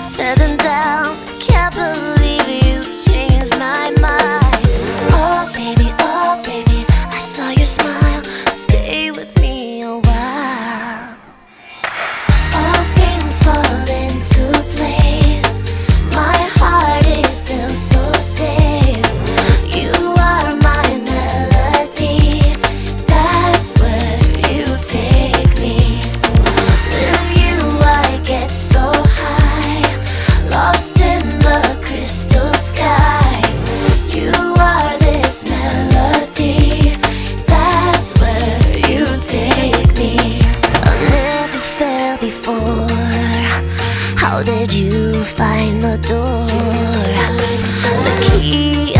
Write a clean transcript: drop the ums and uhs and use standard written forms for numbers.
tear them down. Can't believe you changed my mind. Oh baby, I saw your smile. Stay with me a while. All things fall into place. My heart, it feels so safe. You are my melody. That's where you take me. With you I get so high, lost in the crystal sky. You are this melody. That's where you take me. I never felt before. How did you find the door? The key